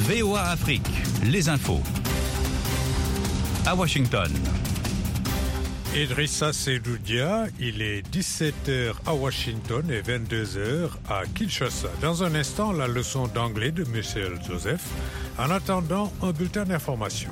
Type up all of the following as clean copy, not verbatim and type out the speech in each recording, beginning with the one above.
VOA Afrique, les infos. À Washington. Idrissa Seydou-Dia, il est 17h à Washington et 22h à Kinshasa. Dans un instant, la leçon d'anglais de Michel Joseph. En attendant, un bulletin d'information.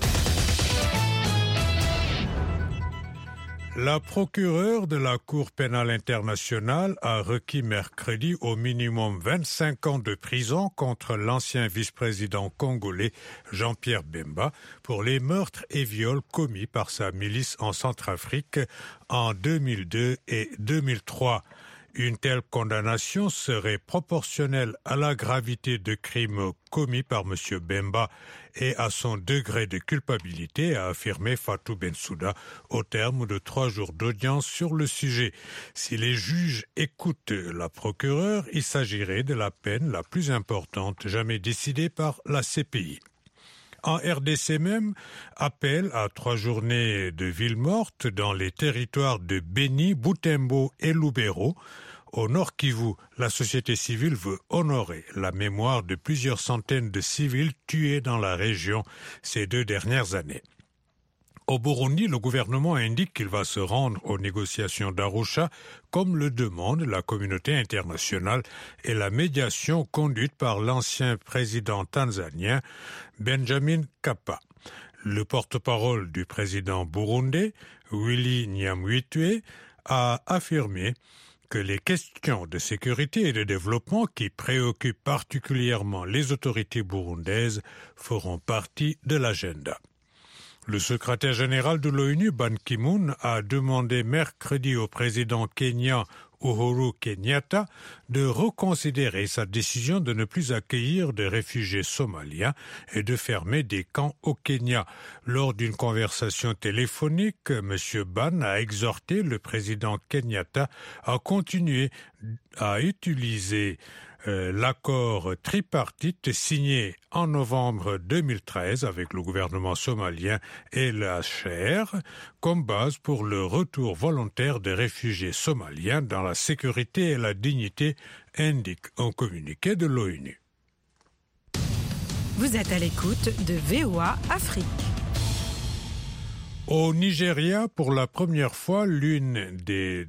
La procureure de la Cour pénale internationale a requis mercredi au minimum 25 ans de prison contre l'ancien vice-président congolais Jean-Pierre Bemba pour les meurtres et viols commis par sa milice en Centrafrique en 2002 et 2003. Une telle condamnation serait proportionnelle à la gravité de crimes commis par M. Bemba et à son degré de culpabilité, a affirmé Fatou Bensouda au terme de 3 jours d'audience sur le sujet. Si les juges écoutent la procureure, il s'agirait de la peine la plus importante jamais décidée par la CPI. En RDC même, appel à 3 journées de ville morte dans les territoires de Béni, Butembo et Lubero. Au Nord Kivu, la société civile veut honorer la mémoire de plusieurs centaines de civils tués dans la région ces 2 dernières années. Au Burundi, le gouvernement indique qu'il va se rendre aux négociations d'Arusha, comme le demande la communauté internationale et la médiation conduite par l'ancien président tanzanien Benjamin Mkapa. Le porte-parole du président burundais, Willy Nyamwitwe, a affirmé que les questions de sécurité et de développement qui préoccupent particulièrement les autorités burundaises feront partie de l'agenda. Le secrétaire général de l'ONU, Ban Ki-moon, a demandé mercredi au président kenyan Uhuru Kenyatta de reconsidérer sa décision de ne plus accueillir de réfugiés somaliens et de fermer des camps au Kenya. Lors d'une conversation téléphonique, M. Ban a exhorté le président Kenyatta à continuer à utiliser l'accord tripartite signé en novembre 2013 avec le gouvernement somalien et l'HCR comme base pour le retour volontaire des réfugiés somaliens dans la sécurité et la dignité, indique un communiqué de l'ONU. Vous êtes à l'écoute de VOA Afrique. Au Nigeria, pour la première fois, l'une des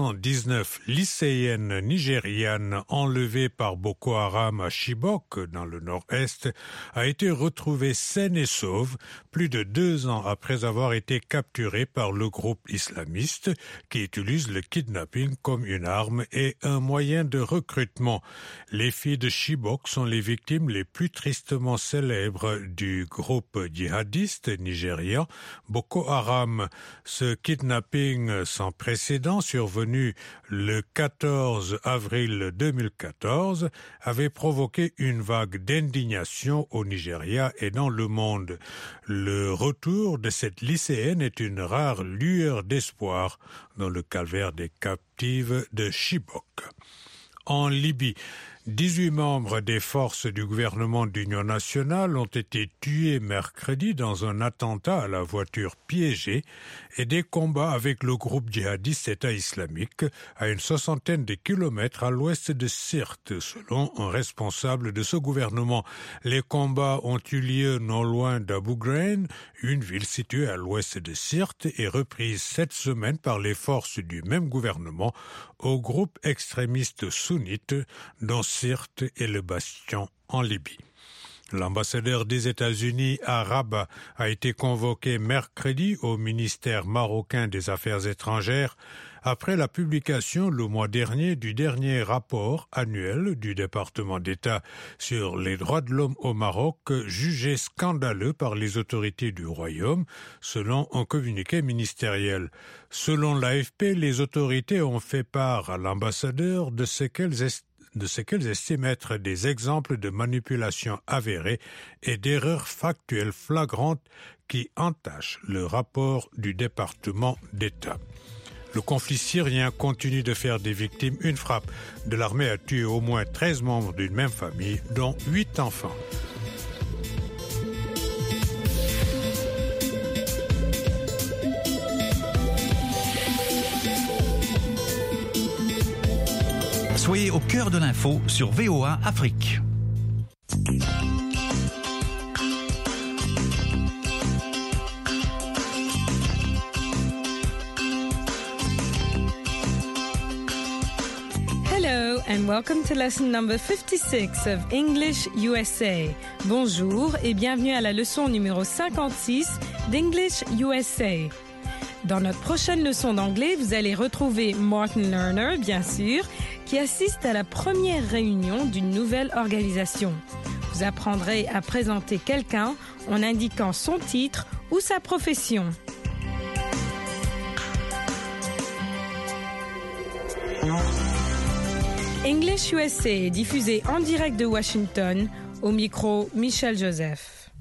219 lycéennes nigérianes enlevées par Boko Haram à Chibok, dans le nord-est, a été retrouvée saine et sauve, plus de 2 ans après avoir été capturée par le groupe islamiste qui utilise le kidnapping comme une arme et un moyen de recrutement. Les filles de Chibok sont les victimes les plus tristement célèbres du groupe djihadiste nigérian Boko Haram. Ce kidnapping sans précédent survenu le 14 avril 2014 avait provoqué une vague d'indignation au Nigeria et dans le monde. Le retour de cette lycéenne est une rare lueur d'espoir dans le calvaire des captives de Chibok. En Libye, 18 membres des forces du gouvernement d'union nationale ont été tués mercredi dans un attentat à la voiture piégée et des combats avec le groupe djihadiste État islamique à une 60aine de kilomètres à l'ouest de Sirte, selon un responsable de ce gouvernement. Les combats ont eu lieu non loin d'Abu Ghraib, une ville située à l'ouest de Sirte et reprise cette semaine par les forces du même gouvernement au groupe extrémiste sunnite dont Sirte est le bastion en Libye. L'ambassadeur des États-Unis à Rabat a été convoqué mercredi au ministère marocain des Affaires étrangères après la publication le mois dernier du dernier rapport annuel du département d'État sur les droits de l'homme au Maroc, jugé scandaleux par les autorités du Royaume, selon un communiqué ministériel. Selon l'AFP, les autorités ont fait part à l'ambassadeur de ce qu'elles estiment être des exemples de manipulation avérée et d'erreurs factuelles flagrantes qui entachent le rapport du département d'État. Le conflit syrien continue de faire des victimes. Une frappe de l'armée a tué au moins 13 membres d'une même famille, dont 8 enfants. Soyez au cœur de l'info sur VOA Afrique. and welcome to lesson number 56 of English USA. Bonjour et bienvenue à la leçon numéro 56 d'English USA. Dans notre prochaine leçon d'anglais, vous allez retrouver Martin Lerner, bien sûr, qui assiste à la première réunion d'une nouvelle organisation. Vous apprendrez à présenter quelqu'un en indiquant son titre ou sa profession. English USA est diffusé en direct de Washington, au micro Michel Joseph.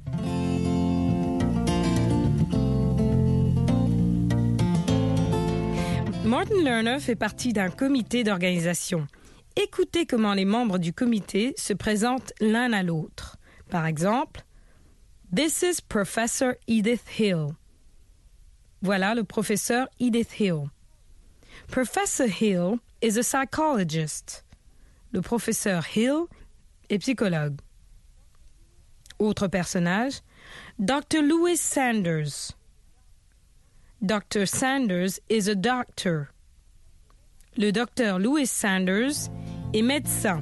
Martin Lerner fait partie d'un comité d'organisation. Écoutez comment les membres du comité se présentent l'un à l'autre. Par exemple, « This is Professor Edith Hill ». Voilà le professeur Edith Hill. Professor Hill is a psychologist. Le professeur Hill est psychologue. Autre personnage, Dr. Louis Sanders. Dr. Sanders is a doctor. Le docteur Louis Sanders est médecin.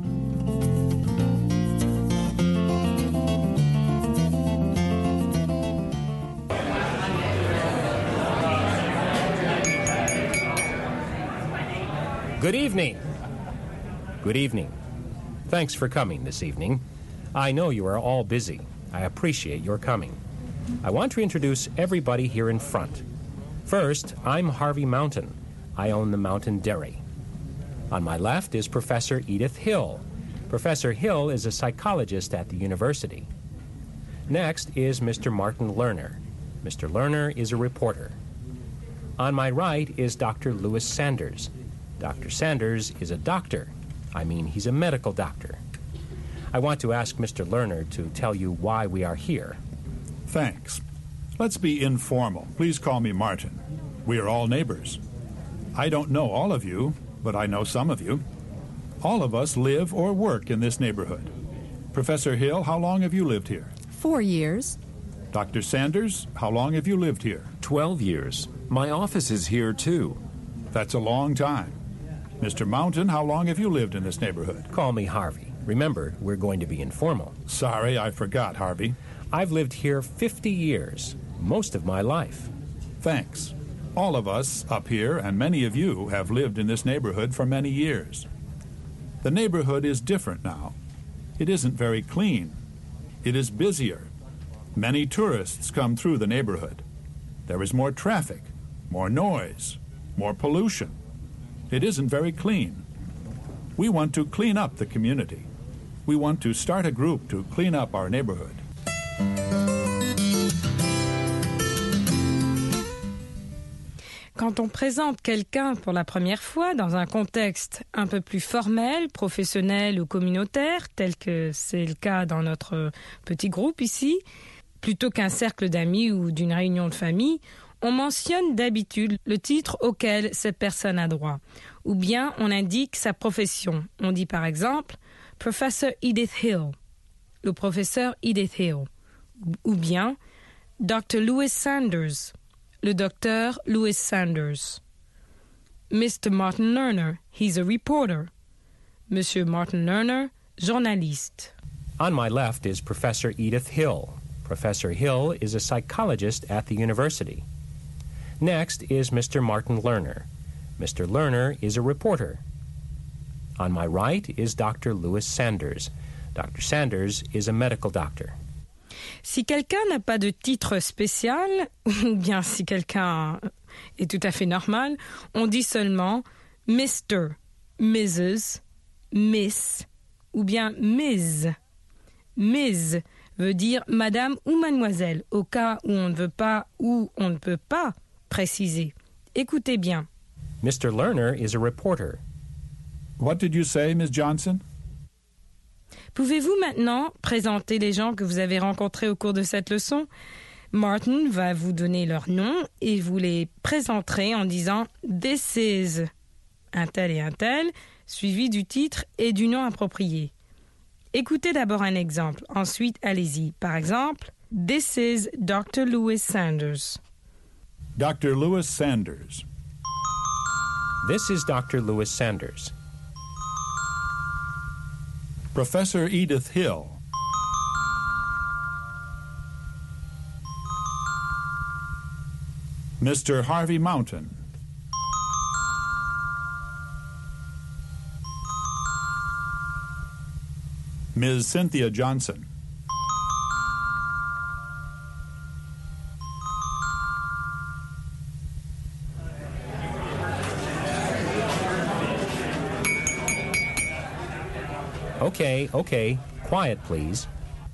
Good evening. Good evening. Thanks for coming this evening. I know you are all busy. I appreciate your coming. I want to introduce everybody here in front. First, I'm Harvey Mountain. I own the Mountain Dairy. On my left is Professor Edith Hill. Professor Hill is a psychologist at the university. Next is Mr. Martin Lerner. Mr. Lerner is a reporter. On my right is Dr. Louis Sanders. Dr. Sanders is a doctor. I mean, he's a medical doctor. I want to ask Mr. Lerner to tell you why we are here. Thanks. Let's be informal. Please call me Martin. We are all neighbors. I don't know all of you, but I know some of you. All of us live or work in this neighborhood. Professor Hill, how long have you lived here? 4 years. Dr. Sanders, how long have you lived here? 12 years. My office is here, too. That's a long time. Mr. Mountain, how long have you lived in this neighborhood? Call me Harvey. Remember, we're going to be informal. Sorry, I forgot, Harvey. I've lived here 50 years, most of my life. Thanks. All of us up here and many of you have lived in this neighborhood for many years. The neighborhood is different now. It isn't very clean. It is busier. Many tourists come through the neighborhood. There is more traffic, more noise, more pollution. It isn't very clean. We want to clean up the community. We want to start a group to clean up our neighborhood. Quand on présente quelqu'un pour la première fois dans un contexte un peu plus formel, professionnel ou communautaire, tel que c'est le cas dans notre petit groupe ici, plutôt qu'un cercle d'amis ou d'une réunion de famille, on mentionne d'habitude le titre auquel cette personne a droit, ou bien on indique sa profession. On dit par exemple « Professor Edith Hill », le professeur Edith Hill, ou bien « Dr. Louis Sanders », le docteur Louis Sanders. Mr. Martin Lerner, he's a reporter. Monsieur Martin Lerner, journaliste. On my left is Professor Edith Hill. Professor Hill is a psychologist at the university. Next is Mr. Martin Lerner. Mr. Lerner is a reporter. On my right is Dr. Louis Sanders. Dr. Sanders is a medical doctor. Si quelqu'un n'a pas de titre spécial, ou bien si quelqu'un est tout à fait normal, on dit seulement Mr., Mrs., Miss, ou bien Ms. Ms veut dire madame ou mademoiselle, au cas où on ne veut pas ou on ne peut pas préciser. Écoutez bien. Mr. Lerner is a reporter. What did you say, Ms. Johnson? Pouvez-vous maintenant présenter les gens que vous avez rencontrés au cours de cette leçon? Martin va vous donner leur nom et vous les présenterez en disant « This is » un tel et un tel, suivi du titre et du nom approprié. Écoutez d'abord un exemple, ensuite allez-y. Par exemple, « This is Dr. Louis Sanders ». Dr. Louis Sanders. This is Dr. Louis Sanders. Professor Edith Hill. Mr. Harvey Mountain. Ms. Cynthia Johnson. Okay. Quiet, please.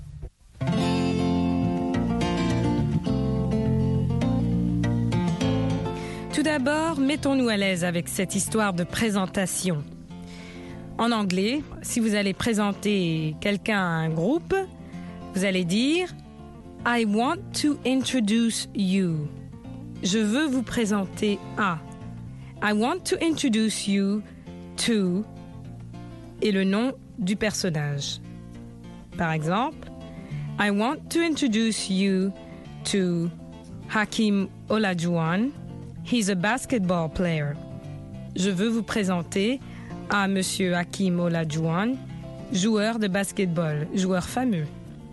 Tout d'abord, mettons-nous à l'aise avec cette histoire de présentation. En anglais, si vous allez présenter quelqu'un à un groupe, vous allez dire « I want to introduce you ». Je veux vous présenter à. I want to introduce you to et le nom du personnage. Par exemple, I want to introduce you to Hakeem Olajuwon. He's a basketball player. Je veux vous présenter à Monsieur Hakeem Olajuwon, joueur de basketball, joueur fameux.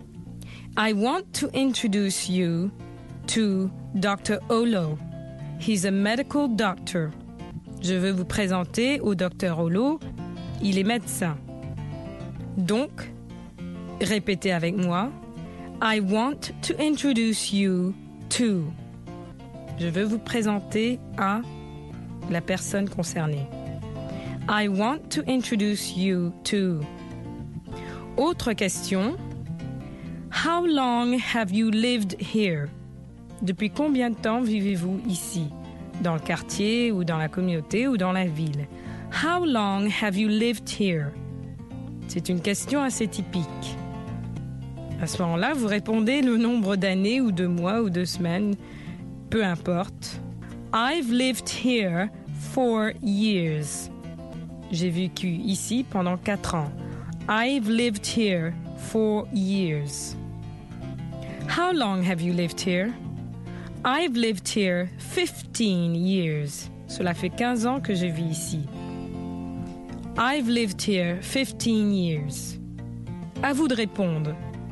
I want to introduce you to Dr. Olo. He's a medical doctor. Je veux vous présenter au Dr. Olo. Il est médecin. Donc, répétez avec moi. I want to introduce you to. Je veux vous présenter à la personne concernée. I want to introduce you to. Autre question. How long have you lived here? Depuis combien de temps vivez-vous ici? Dans le quartier ou dans la communauté ou dans la ville? How long have you lived here? C'est une question assez typique. À ce moment-là, vous répondez le nombre d'années ou de mois ou de semaines, peu importe. I've lived here for years. J'ai vécu ici pendant 4 ans. I've lived here for years. How long have you lived here? I've lived here 15 years. Cela fait 15 ans que je vis ici. I've lived here 15 years. À vous de répondre.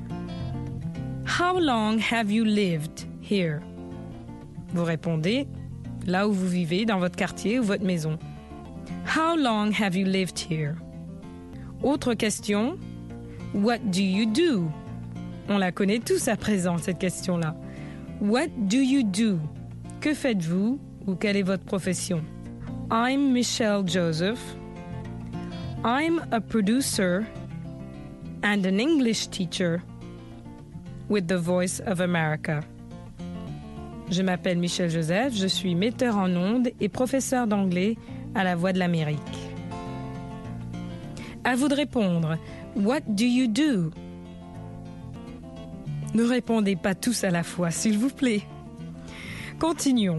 How long have you lived here? Vous répondez là où vous vivez, dans votre quartier ou votre maison. How long have you lived here? Autre question. What do you do? On la connaît tous à présent, cette question-là. What do you do? Que faites-vous ou quelle est votre profession? I'm Michelle Joseph. I'm a producer and an English teacher with the Voice of America. Je m'appelle Michelle Joseph, je suis metteur en ondes et professeur d'anglais à la Voix de l'Amérique. À vous de répondre. What do you do? Ne répondez pas tous à la fois, s'il vous plaît. Continuons.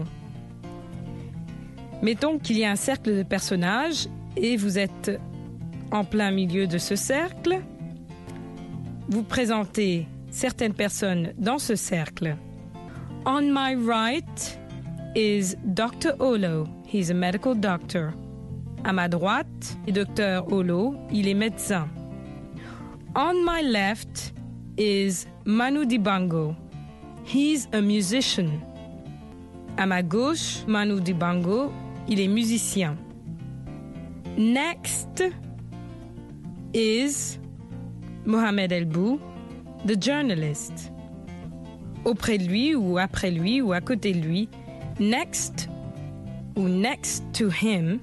Mettons qu'il y a un cercle de personnages et vous êtes en plein milieu de ce cercle. Vous présentez certaines personnes dans ce cercle. On my right is Dr. Olo. He's a medical doctor. À ma droite est Dr. Olo. Il est médecin. On my left is Manu Dibango. He's a musician. À ma gauche, Manu Dibango. Il est musicien. Next is Mohamed Elbou, the journalist. Auprès de lui ou après lui ou à côté de lui, next ou next to him,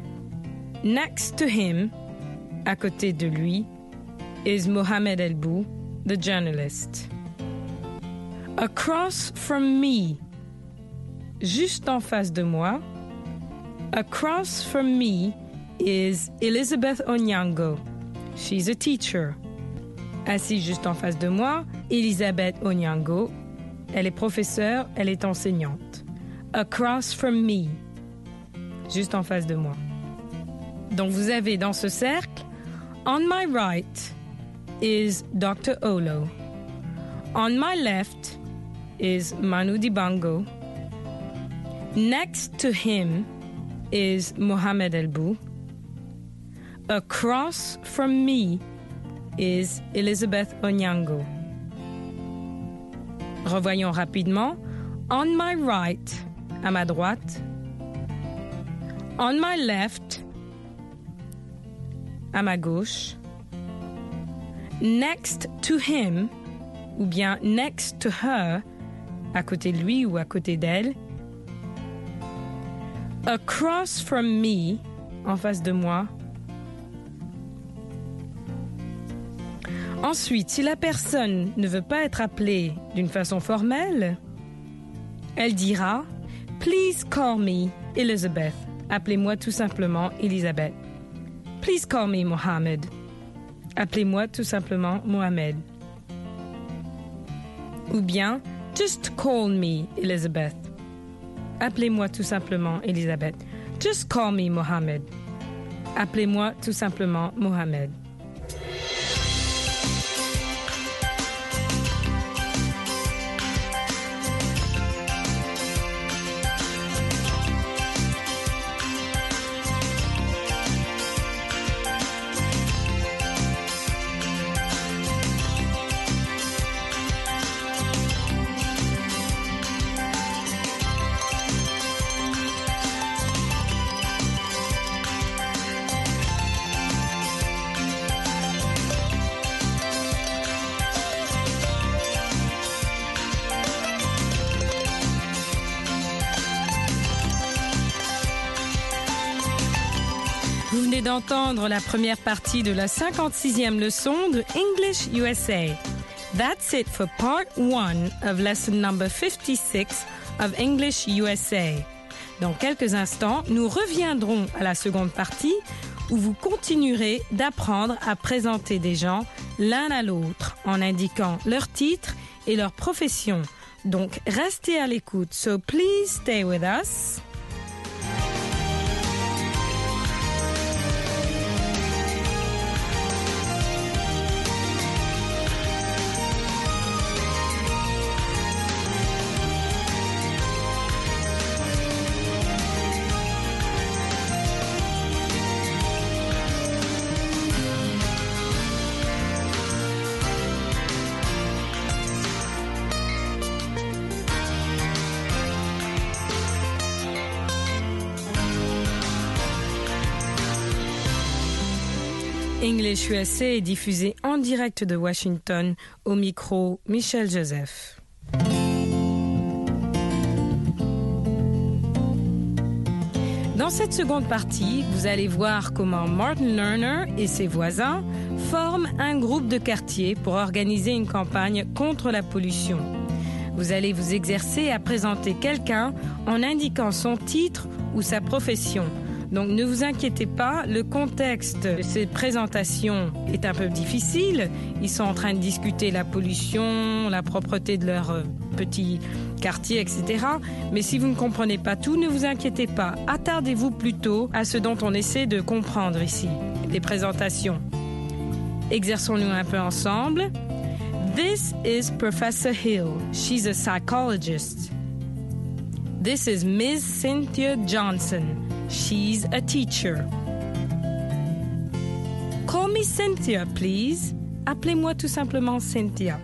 à côté de lui, is Mohamed Elbou, the journalist. Across from me, juste en face de moi, across from me is Elizabeth Onyango. She's a teacher. Assise juste en face de moi, Elizabeth Onyango. Elle est professeure, elle est enseignante. Across from me. Juste en face de moi. Donc vous avez dans ce cercle, on my right is Dr. Olo. On my left is Manu Dibango. Next to him is Mohamed Elbou. Across from me is Elizabeth Onyango. Revoyons rapidement. On my right, à ma droite. On my left, à ma gauche. Next to him, ou bien next to her, à côté de lui ou à côté d'elle. Across from me, en face de moi. Ensuite, si la personne ne veut pas être appelée d'une façon formelle, elle dira « Please call me Elizabeth ». Appelez-moi tout simplement Elisabeth. « Please call me Mohammed ». Appelez-moi tout simplement Mohamed. Ou bien « Just call me Elizabeth ». Appelez-moi tout simplement Elisabeth. « Just call me Mohammed ». Appelez-moi tout simplement Mohamed. Vous venez d'entendre la première partie de la 56e leçon de English USA. That's it for part 1 of lesson number 56 of English USA. Dans quelques instants, nous reviendrons à la seconde partie où vous continuerez d'apprendre à présenter des gens l'un à l'autre en indiquant leur titre et leur profession. Donc, restez à l'écoute. So please stay with us. English USA est diffusé en direct de Washington, au micro Michel Joseph. Dans cette seconde partie, vous allez voir comment Martin Lerner et ses voisins forment un groupe de quartier pour organiser une campagne contre la pollution. Vous allez vous exercer à présenter quelqu'un en indiquant son titre ou sa profession. Donc ne vous inquiétez pas, le contexte de cette présentation est un peu difficile. Ils sont en train de discuter la pollution, la propreté de leur petit quartier, etc. Mais si vous ne comprenez pas tout, ne vous inquiétez pas. Attardez-vous plutôt à ce dont on essaie de comprendre ici, les présentations. Exerçons-nous un peu ensemble. This is Professor Hill. She's a psychologist. This is Ms. Cynthia Johnson. She's a teacher. Call me Cynthia, please. Appelez-moi tout simplement Cynthia.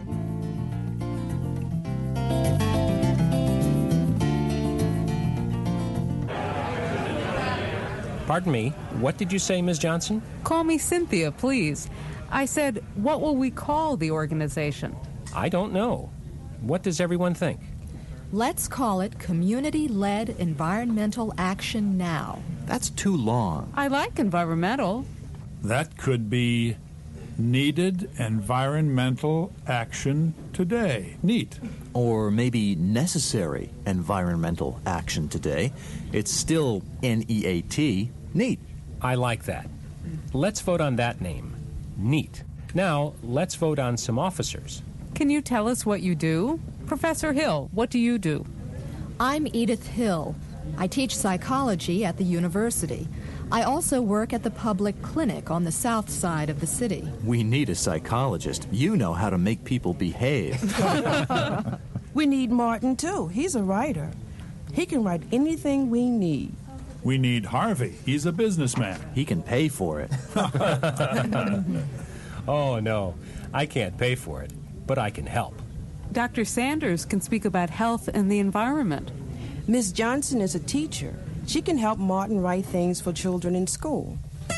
Pardon me, what did you say, Ms. Johnson? Call me Cynthia, please. I said, what will we call the organization? I don't know. What does everyone think? Let's call it Community-Led Environmental Action Now. That's too long. I like environmental. That could be Needed Environmental Action Today. Neat. Or maybe Necessary Environmental Action Today. It's still N-E-A-T. Neat. I like that. Let's vote on that name. Neat. Now, let's vote on some officers. Can you tell us what you do? Professor Hill, what do you do? I'm Edith Hill. I teach psychology at the university. I also work at the public clinic on the south side of the city. We need a psychologist. You know how to make people behave. We need Martin, too. He's a writer. He can write anything we need. We need Harvey. He's a businessman. He can pay for it. Oh, no. I can't pay for it, but I can help. Dr. Sanders can speak about health and the environment. Miss Johnson is a teacher. She can help Martin write things for children in school.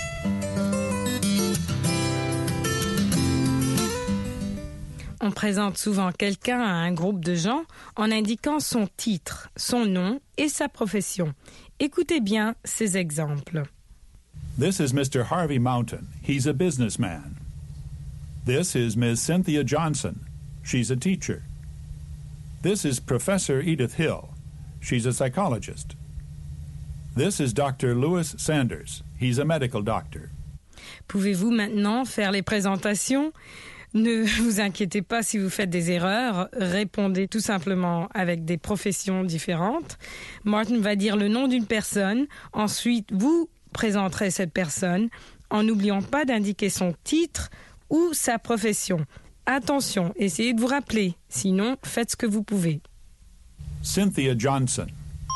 On présente souvent quelqu'un à un groupe de gens en indiquant son titre, son nom et sa profession. Écoutez bien ces exemples. This is Mr. Harvey Mountain. He's a businessman. This is Ms. Cynthia Johnson. She's a teacher. This is Professor Edith Hill. She's a psychologist. This is Dr. Louis Sanders. He's a medical doctor. Pouvez-vous maintenant faire les présentations ? Ne vous inquiétez pas si vous faites des erreurs. Répondez tout simplement avec des professions différentes. Martin va dire le nom d'une personne. Ensuite, vous présenterez cette personne en n'oubliant pas d'indiquer son titre ou sa profession. Attention, essayez de vous rappeler. Sinon, faites ce que vous pouvez. Cynthia Johnson.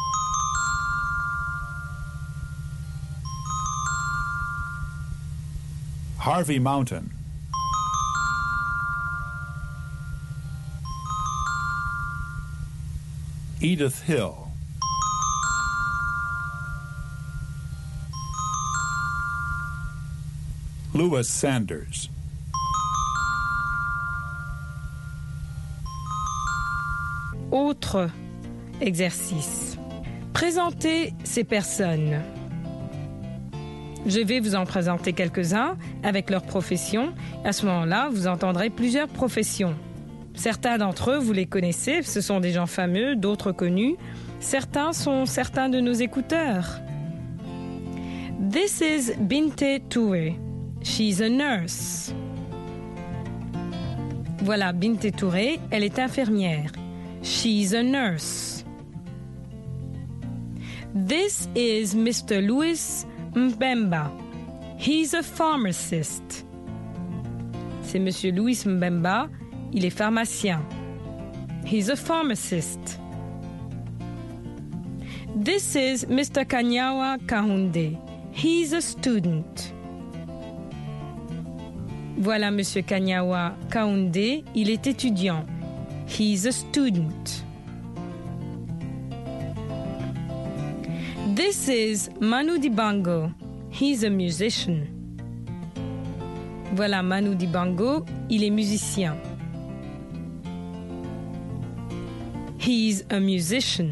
Harvey Mountain. Edith Hill. Louis Sanders. Autre exercice. Présentez ces personnes. Je vais vous en présenter quelques-uns avec leur profession. À ce moment-là, vous entendrez plusieurs professions. Certains d'entre eux, vous les connaissez, ce sont des gens fameux, d'autres connus. Certains sont certains de nos écouteurs. This is Binte Touré. She's a nurse. Voilà, Binte Touré, elle est infirmière. She's a nurse. This is Mr. Louis Mbemba. He's a pharmacist. C'est Monsieur Louis Mbemba, il est pharmacien. He's a pharmacist. This is Mr. Kanyawa Kahunde. He's a student. Voilà Monsieur Kanyawa Kahunde, il est étudiant. He's a student. This is Manu Dibango. He's a musician. Voilà Manu Dibango, il est musicien. He's a musician.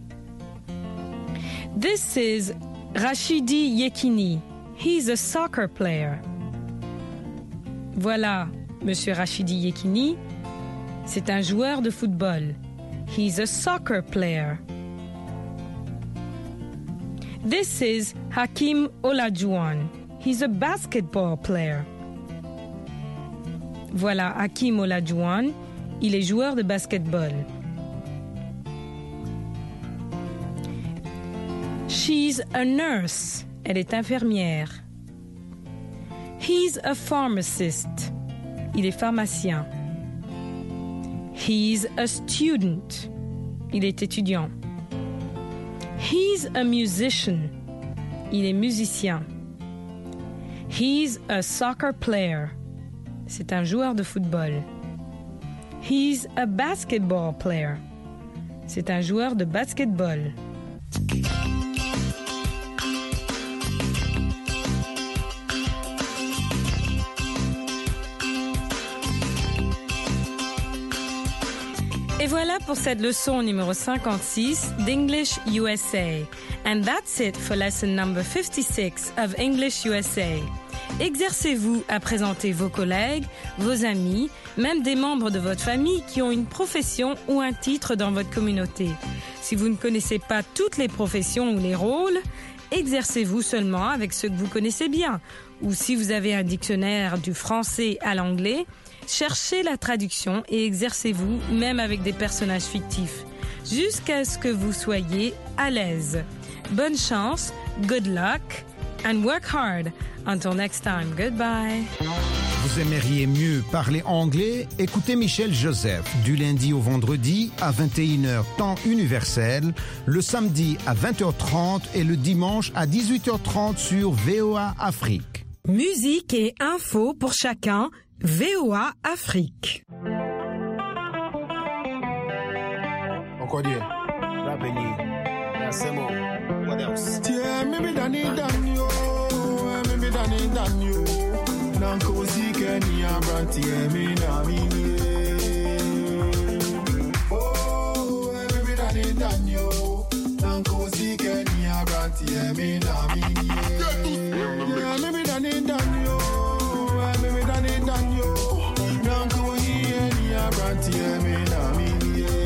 This is Rashidi Yekini. He's a soccer player. Voilà Monsieur Rashidi Yekini, c'est un joueur de football. He's a soccer player. This is Hakim Olajuwon. He's a basketball player. Voilà Hakim Olajuwon, il est joueur de basketball. She's a nurse. Elle est infirmière. He's a pharmacist. Il est pharmacien. He's a student. Il est étudiant. He's a musician. Il est musicien. He's a soccer player. C'est un joueur de football. He's a basketball player. C'est un joueur de basketball. Et voilà pour cette leçon numéro 56 d'English USA. And that's it for lesson number 56 of English USA. Exercez-vous à présenter vos collègues, vos amis, même des membres de votre famille qui ont une profession ou un titre dans votre communauté. Si vous ne connaissez pas toutes les professions ou les rôles, exercez-vous seulement avec ceux que vous connaissez bien. Ou si vous avez un dictionnaire du français à l'anglais, cherchez la traduction et exercez-vous même avec des personnages fictifs, jusqu'à ce que vous soyez à l'aise. Bonne chance, good luck, and work hard. Until next time, goodbye. Vous aimeriez mieux parler anglais? Écoutez Michel Joseph du lundi au vendredi à 21h temps universel, le samedi à 20h30 et le dimanche à 18h30 sur VOA Afrique. Musique et infos pour chacun, VOA Afrique. Encore dire, Rabeni, Yasemo, what else? Tiens, maybe Danny Danio, maybe Danny Danio, Nanko Zikeni Abranti, Minamini. Oh, maybe Danny Danio, Nanko Zikeni Abranti, Minamini. Yeah, maybe Danny Danio, maybe Danny Danio, Nanko Zikeni Abranti, Minamini.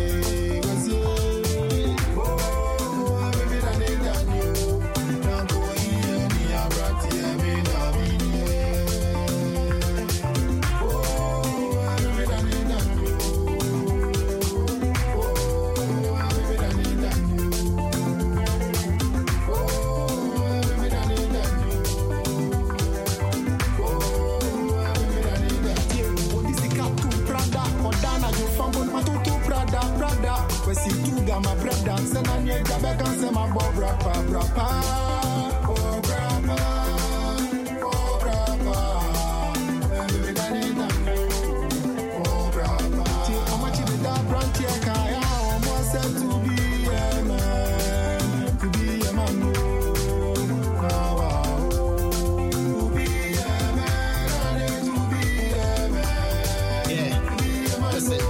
Si tu gama brada, sena nye gabe kan se ma bo brapa brapa. Oh brapa, oh brapa. Baby dani dani, oh brapa. Ti amachi de da branch ya kaya, omo se to be a man, to be a man. To be a man, to be a man. Yeah, listen.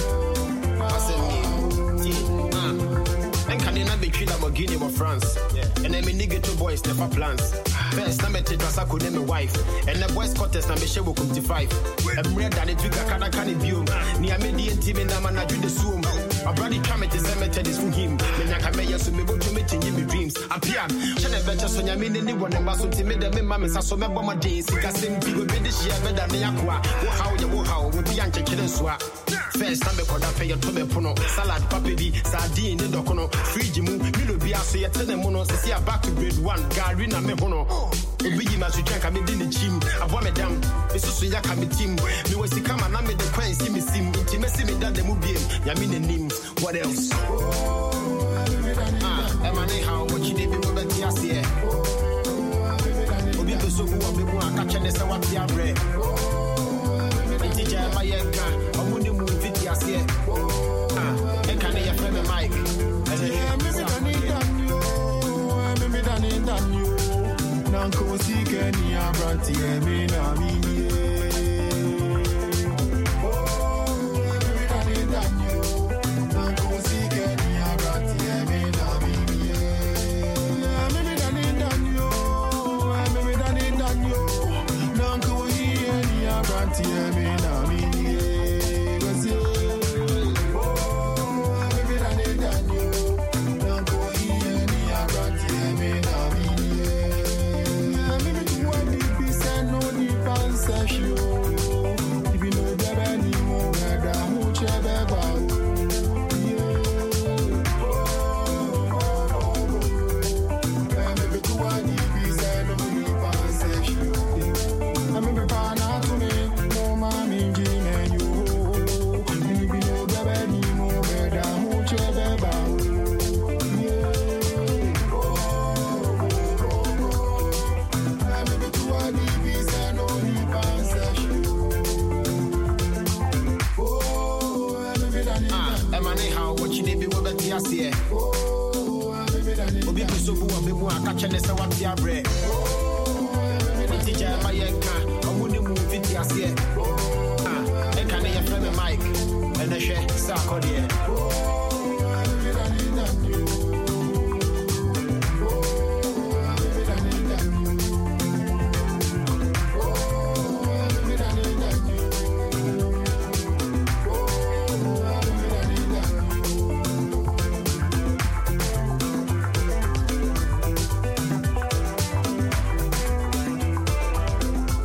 Lamborghini with France, and then me nigga 2 boys never plans. First, I met I could name my wife, and the boys contest and be sure will come to 5. I'm red than it we got can it view. Near me the team and I'm not the zoom. My brother come at the cemetery from him. Then I can make us to me to meet in my dreams. I'm pian. Shall I bet us on your meaning anyone and muscle to me the mammas are so member my days. Because I think we be this year better than Yakwa. How you walk out with the anti killing swap. First time because I pay your tomato, salad, papidi, sardine, the docono, free mu, Milo Biaso, you tell them mono, see a back to grade 1, Garina Mehono. A big man to drink, I made in the gym. I want me down, it's so yak, I'm a team. Me was to come and I made the coin, see me sim, intimacy me that the movie, Yamin name. What else? Emane, how much you did with the Tiasia? Obi to so who will be one catching this and what they are bread. Teacher, my yanka. And can you friend Mike? Maybe Daniel, Nanko Sikeni Abranti, Minamini. Oh, maybe Daniel, Nanko Sikeni Abranti, Minamini. Maybe Daniel, Nanko Sikeni Abranti, Minamini.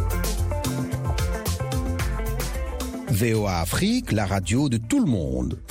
VOA Afrique, la radio de tout le monde.